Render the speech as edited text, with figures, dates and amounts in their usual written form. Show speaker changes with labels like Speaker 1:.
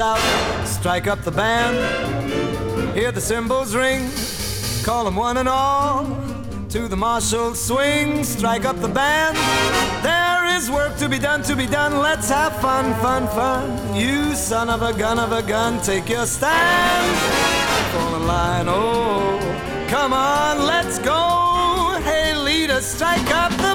Speaker 1: Strike up the band, hear the cymbals ring, call them one and all, to the martial swing. Strike up the band, there is work to be done, let's have fun, fun, fun. You son of a gun, take your stand, fall in line, oh, come on, let's go. Hey leader, strike up the